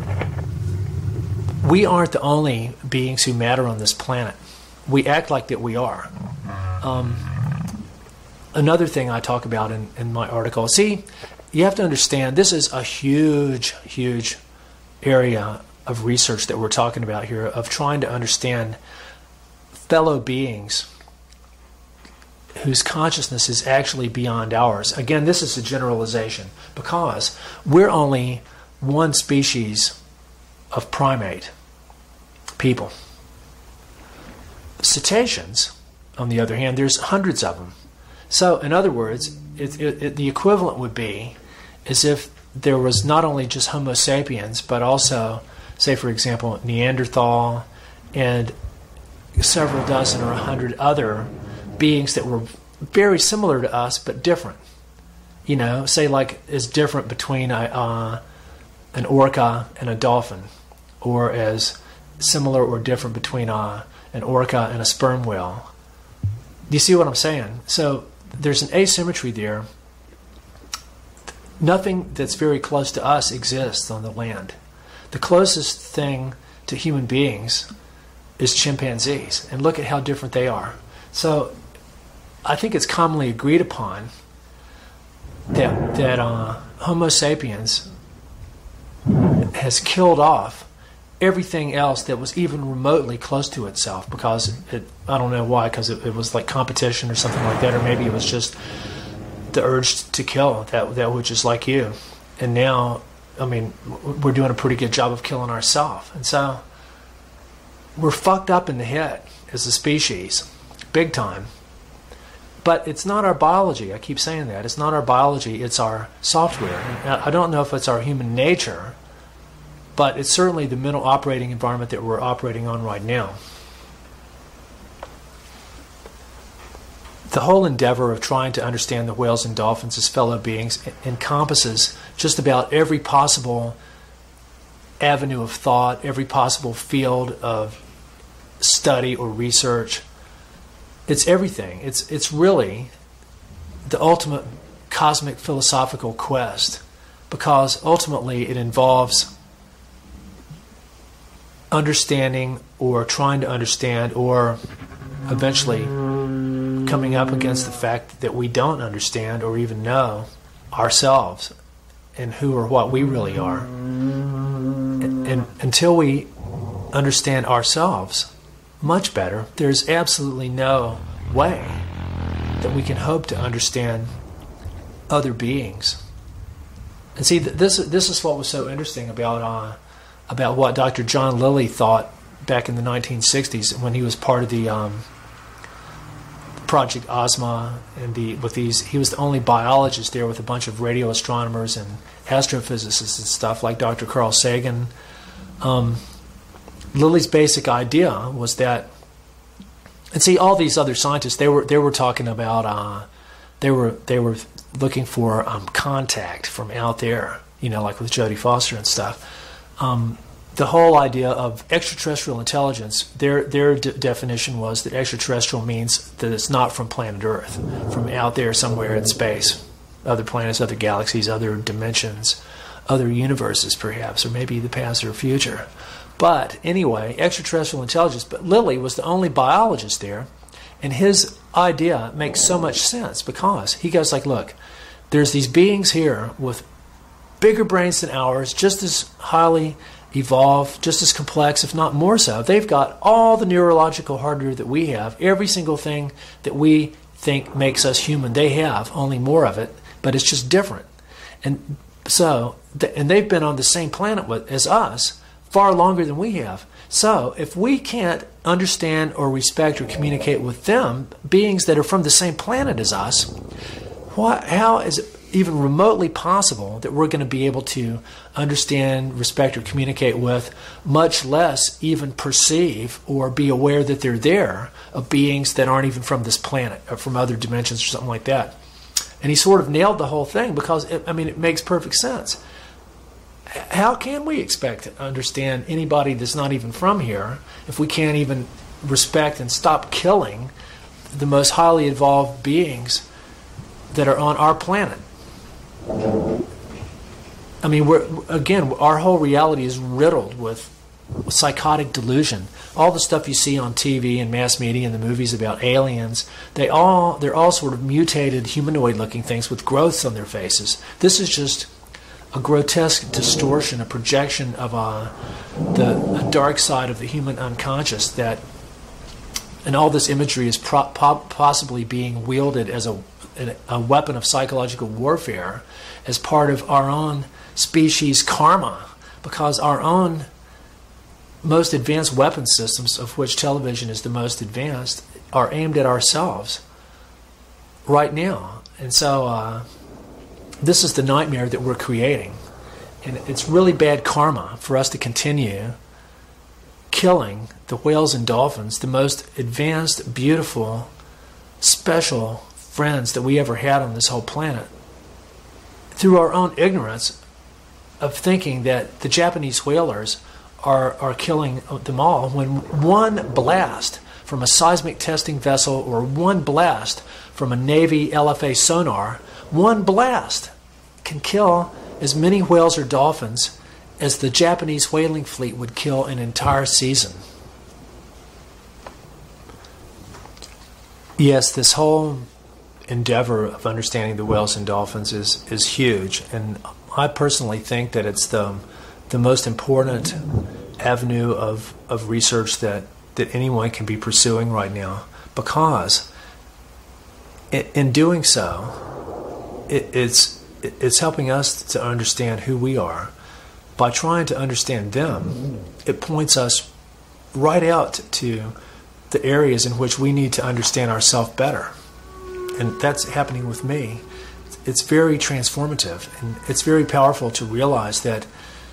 we aren't the only beings who matter on this planet. We act like that we are. Um, another thing I talk about in, in my article, see, you have to understand this is a huge, huge area of research that we're talking about here, of trying to understand fellow beings whose consciousness is actually beyond ours. Again, this is a generalization because we're only one species of primate people. Cetaceans, on the other hand, there's hundreds of them. So, in other words, it, it, it, the equivalent would be as if there was not only just Homo sapiens, but also, say for example, Neanderthal and several dozen or a hundred other beings that were very similar to us but different. You know, say like is different between a, uh, an orca and a dolphin, or as similar or different between a, an orca and a sperm whale. Do you see what I'm saying? So there's an asymmetry there. Nothing that's very close to us exists on the land. The closest thing to human beings is chimpanzees, and look at how different they are. So I think it's commonly agreed upon that that uh, Homo sapiens has killed off everything else that was even remotely close to itself, because it, I don't know why, because it, it was like competition or something like that, or maybe it was just the urge to kill that that which is like you. And now, I mean, we're doing a pretty good job of killing ourselves, and so we're fucked up in the head as a species, big time. But it's not our biology. I keep saying that. It's not our biology. It's our software. And I don't know if it's our human nature, but it's certainly the mental operating environment that we're operating on right now. The whole endeavor of trying to understand the whales and dolphins as fellow beings encompasses just about every possible avenue of thought, every possible field of study or research. It's everything. It's it's really the ultimate cosmic philosophical quest, because ultimately it involves understanding or trying to understand, or eventually coming up against the fact that we don't understand or even know ourselves and who or what we really are. And, and until we understand ourselves much better, there's absolutely no way that we can hope to understand other beings. And see, this this is what was so interesting about uh, about what Doctor John Lilly thought back in the nineteen sixties when he was part of the um, Project Ozma, and the with these he was the only biologist there with a bunch of radio astronomers and astrophysicists and stuff like Doctor Carl Sagan. Um, Lilly's basic idea was that And see, all these other scientists, they were they were talking about uh, they were they were looking for um, contact from out there, you know, like with Jodie Foster and stuff. Um, the whole idea of extraterrestrial intelligence, their their de definition was that extraterrestrial means that it's not from planet Earth, from out there somewhere in space, other planets, other galaxies, other dimensions, other universes perhaps, or maybe the past or future. But anyway, extraterrestrial intelligence. But Lilly was the only biologist there, and his idea makes so much sense because he goes like, look, there's these beings here with bigger brains than ours, just as highly evolved, just as complex, if not more so. They've got all the neurological hardware that we have, every single thing that we think makes us human. They have only more of it, but it's just different. And so, and they've been on the same planet with, as us far longer than we have. So if we can't understand or respect or communicate with them, beings that are from the same planet as us, what, how is it even remotely possible that we're going to be able to understand, respect, or communicate with, much less even perceive or be aware that they're there, of beings that aren't even from this planet or from other dimensions or something like that? And he sort of nailed the whole thing because, it, I mean, it makes perfect sense. How can we expect to understand anybody that's not even from here if we can't even respect and stop killing the most highly evolved beings that are on our planet? I mean, we're, again, our whole reality is riddled with psychotic delusion. All the stuff you see on T V and mass media and the movies about aliens, they all, they're all sort of mutated humanoid-looking things with growths on their faces. This is just a grotesque distortion, a projection of uh, the a dark side of the human unconscious, that, and all this imagery is pro po possibly being wielded as a, a weapon of psychological warfare as part of our own species karma, because our own most advanced weapon systems, of which television is the most advanced, are aimed at ourselves right now. And so uh, this is the nightmare that we're creating. And it's really bad karma for us to continue killing the whales and dolphins, the most advanced, beautiful, special friends that we ever had on this whole planet, through our own ignorance of thinking that the Japanese whalers are, are killing them all, when one blast from a seismic testing vessel or one blast from a Navy L F A sonar, one blast can kill as many whales or dolphins as the Japanese whaling fleet would kill an entire season. Yes, this whole endeavor of understanding the whales and dolphins is is huge, and I personally think that it's the the most important avenue of of research that that anyone can be pursuing right now, because in, in doing so, it, it's it's helping us to understand who we are. By trying to understand them, it points us right out to the areas in which we need to understand ourselves better. And that's happening with me. It's very transformative, and it's very powerful to realize that,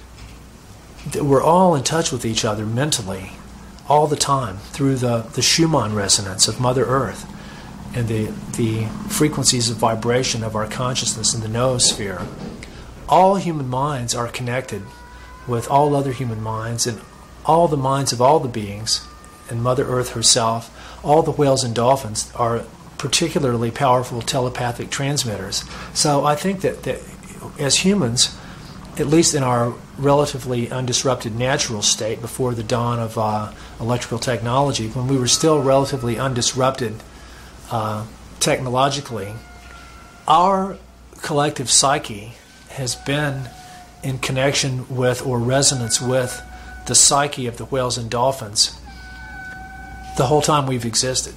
that we're all in touch with each other mentally all the time through the, the Schumann resonance of Mother Earth and the, the frequencies of vibration of our consciousness in the noosphere. All human minds are connected with all other human minds, and all the minds of all the beings, and Mother Earth herself. All the whales and dolphins are particularly powerful telepathic transmitters. So I think that, that as humans, at least in our relatively undisrupted natural state before the dawn of uh, electrical technology, when we were still relatively undisrupted uh, technologically, our collective psyche has been in connection with or resonance with the psyche of the whales and dolphins the whole time we've existed.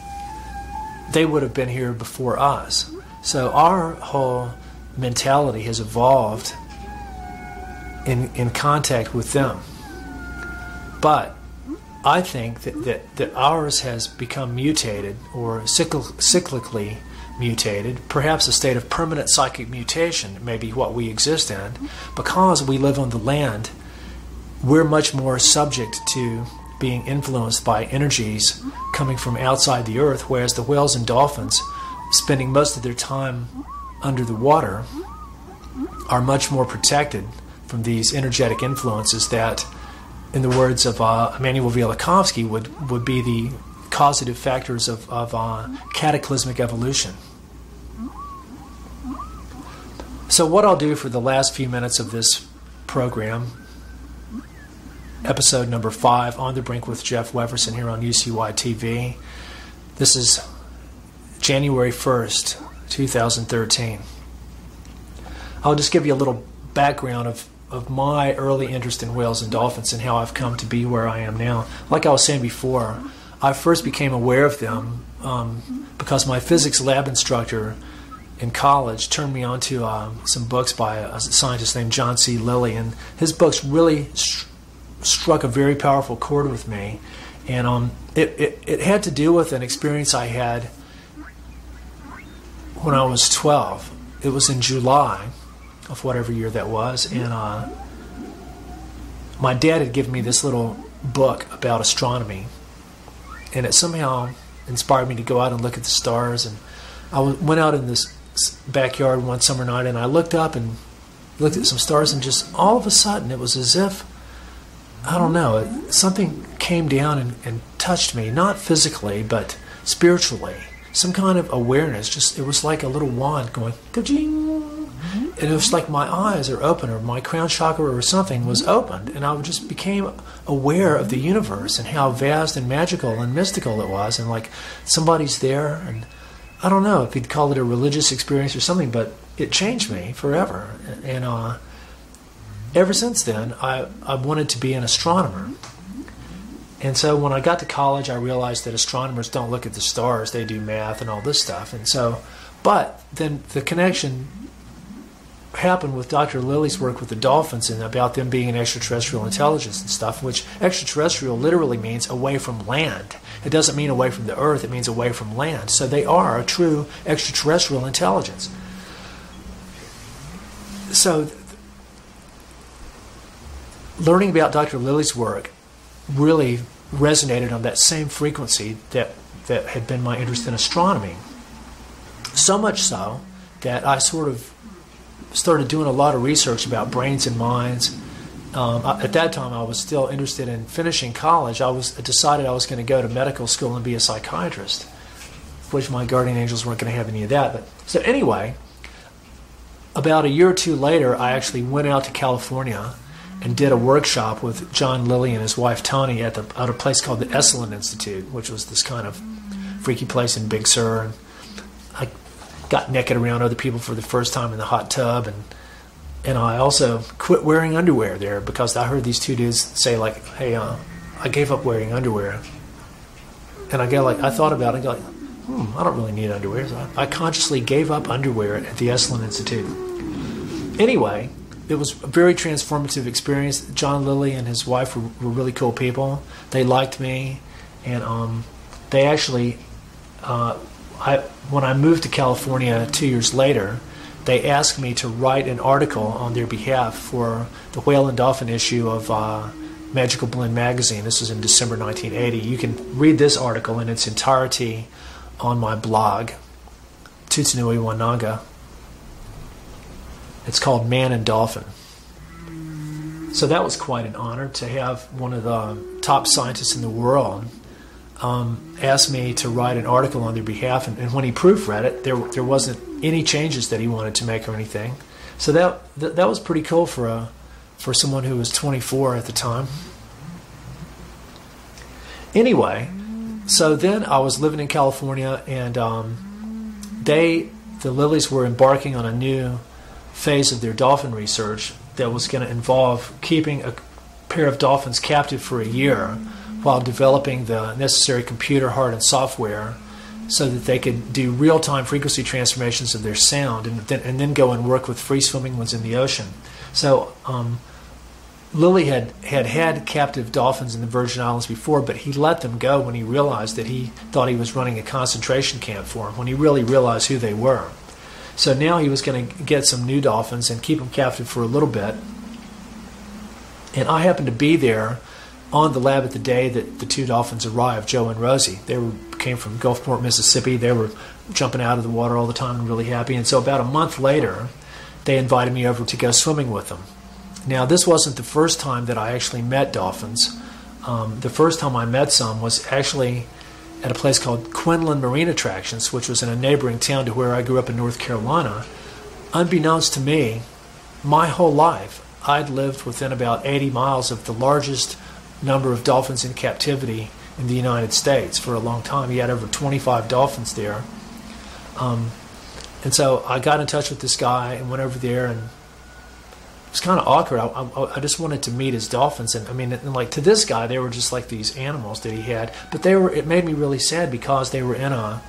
They would have been here before us. So our whole mentality has evolved in, in contact with them. But I think that, that, that ours has become mutated, or cycl cyclically mutated, perhaps a state of permanent psychic mutation may be what we exist in. Because we live on the land, we're much more subject to being influenced by energies coming from outside the earth, whereas the whales and dolphins, spending most of their time under the water, are much more protected from these energetic influences that, in the words of uh, Immanuel Velikovsky, would, would be the causative factors of, of uh, cataclysmic evolution. So what I'll do for the last few minutes of this program, episode number five, On the Brink with Jeff Weverson here on U C Y T V. This is January first, two thousand thirteen. I'll just give you a little background of, of my early interest in whales and dolphins and how I've come to be where I am now. Like I was saying before, I first became aware of them um, because my physics lab instructor in college turned me on to uh, some books by a, a scientist named John C. Lilly, and his books really st- struck a very powerful chord with me. And um, it, it, it had to do with an experience I had when I was twelve. It was in July of whatever year that was, and uh, my dad had given me this little book about astronomy, and it somehow inspired me to go out and look at the stars. And I w- went out in this backyard one summer night, and I looked up and looked at some stars, and just all of a sudden it was as if, I don't know, it, something came down and, and touched me, not physically but spiritually. Some kind of awareness. Just, it was like a little wand going ka-ching, and it was like my eyes are open, or my crown chakra or something was opened, and I just became aware of the universe and how vast and magical and mystical it was, and like somebody's there. And I don't know if you'd call it a religious experience or something, but it changed me forever. And uh, ever since then, I, I wanted to be an astronomer. And so when I got to college, I realized that astronomers don't look at the stars, they do math and all this stuff. And so, but then the connection happened with Doctor Lilly's work with the dolphins and about them being an extraterrestrial intelligence and stuff, which extraterrestrial literally means away from land. It doesn't mean away from the earth, it means away from land. So they are a true extraterrestrial intelligence. So learning about Doctor Lilly's work really resonated on that same frequency that, that had been my interest in astronomy. So much so that I sort of started doing a lot of research about brains and minds. Um, at that time, I was still interested in finishing college. I was I decided I was going to go to medical school and be a psychiatrist, which my guardian angels weren't going to have any of that. But so anyway, about a year or two later, I actually went out to California and did a workshop with John Lilly and his wife Toni at, the, at a place called the Esalen Institute, which was this kind of freaky place in Big Sur. And I got naked around other people for the first time in the hot tub, and and I also quit wearing underwear there because I heard these two dudes say like, "Hey, uh, I gave up wearing underwear," and I go like, I thought about it, and go like, hmm, I don't really need underwear. So I, I consciously gave up underwear at the Esalen Institute. Anyway, it was a very transformative experience. John Lilly and his wife were, were really cool people. They liked me, and um, they actually, uh, I when I moved to California two years later, they asked me to write an article on their behalf for the Whale and Dolphin issue of uh, Magical Blend magazine. This was in December nineteen eighty. You can read this article in its entirety on my blog, Tutsunui Wananga. It's called Man and Dolphin. So that was quite an honor to have one of the top scientists in the world um, ask me to write an article on their behalf. And, and when he proofread it, there there wasn't any changes that he wanted to make or anything. So that that, that was pretty cool for a for someone who was twenty-four at the time. Anyway, so then I was living in California, and um, they, the Lillys, were embarking on a new phase of their dolphin research that was going to involve keeping a pair of dolphins captive for a year while developing the necessary computer, hard, and software so that they could do real-time frequency transformations of their sound and then, and then go and work with free-swimming ones in the ocean. So um, Lilly had, had had captive dolphins in the Virgin Islands before, but he let them go when he realized that he thought he was running a concentration camp for them, when he really realized who they were. So now he was going to get some new dolphins and keep them captive for a little bit. And I happened to be there on the lab at the day that the two dolphins arrived, Joe and Rosie. They were, came from Gulfport, Mississippi. They were jumping out of the water all the time and really happy. And so about a month later, they invited me over to go swimming with them. Now, this wasn't the first time that I actually met dolphins. Um, the first time I met some was actually at a place called Quinlan Marine Attractions, which was in a neighboring town to where I grew up in North Carolina. Unbeknownst to me, my whole life, I'd lived within about eighty miles of the largest number of dolphins in captivity in the United States for a long time. He had over twenty-five dolphins there. Um, and so I got in touch with this guy and went over there, and it was kind of awkward. I, I, I just wanted to meet his dolphins, and I mean, and like to this guy, they were just like these animals that he had. But they were. It made me really sad because they were in a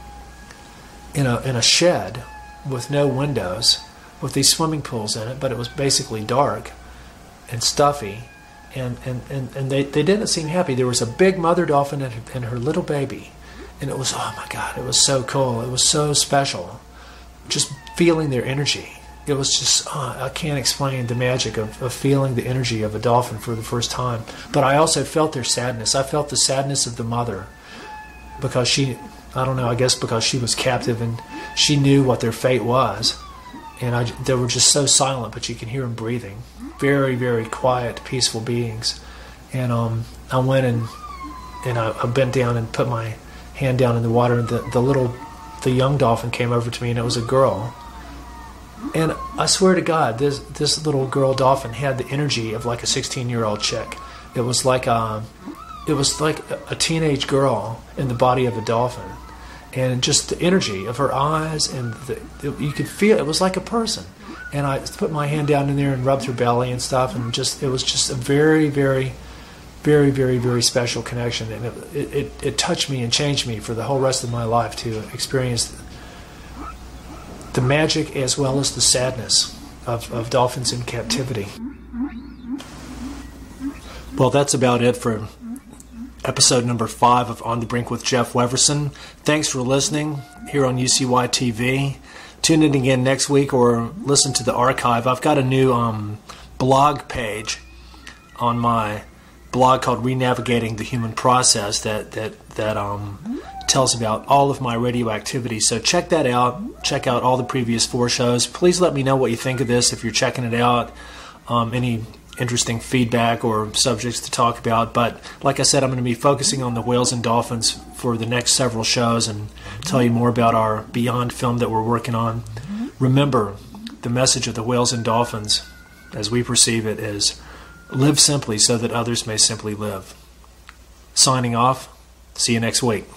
in a in a shed with no windows, with these swimming pools in it. But it was basically dark and stuffy, and and, and, and they, they didn't seem happy. There was a big mother dolphin and her, and her little baby, and it was, oh my God, it was so cool. It was so special, just feeling their energy. It was just, oh, I can't explain the magic of, of feeling the energy of a dolphin for the first time. But I also felt their sadness. I felt the sadness of the mother because she, I don't know, I guess because she was captive and she knew what their fate was. And I, they were just so silent, but you can hear them breathing. Very, very quiet, peaceful beings. And um, I went and and I, I bent down and put my hand down in the water. And the, the little, the young dolphin came over to me, and it was a girl. And I swear to God, this this little girl dolphin had the energy of like a sixteen-year-old chick. It was like a, it was like a teenage girl in the body of a dolphin. And just the energy of her eyes, and the, it, you could feel it was like a person. And I put my hand down in there and rubbed her belly and stuff, and just it was just a very, very, very, very, very special connection. And it, it, it, it touched me and changed me for the whole rest of my life to experience the magic as well as the sadness of, of dolphins in captivity. Well, that's about it for episode number five of On the Brink with Jeff Weverson. Thanks for listening here on U C Y T V. Tune in again next week or listen to the archive. I've got a new um, blog page on my blog called Renavigating the Human Process that that that um, tells about all of my radioactivity. So check that out. Check out all the previous four shows. Please let me know what you think of this if you're checking it out. Um, any interesting feedback or subjects to talk about. But like I said, I'm going to be focusing on the whales and dolphins for the next several shows and tell you more about our Beyond film that we're working on. Remember, the message of the whales and dolphins, as we perceive it, is live simply so that others may simply live. Signing off. See you next week.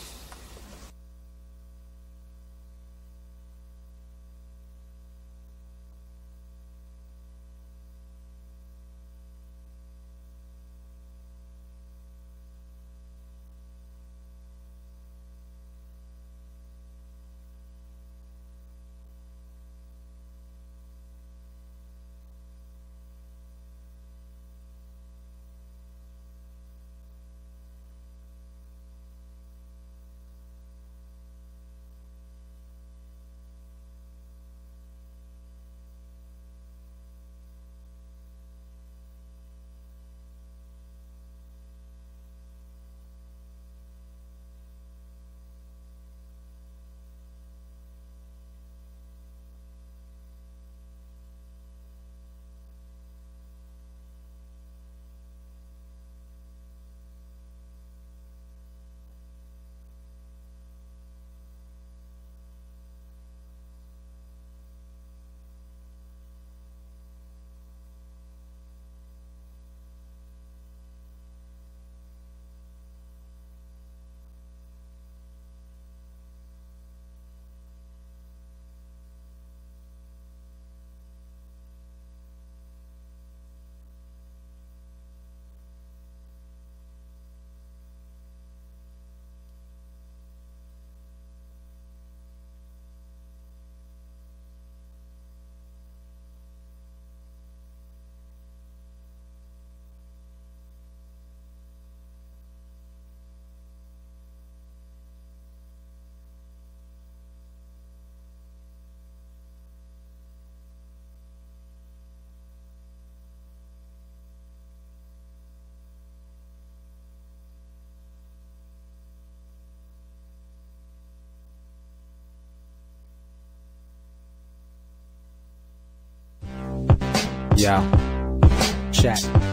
Yo. Check.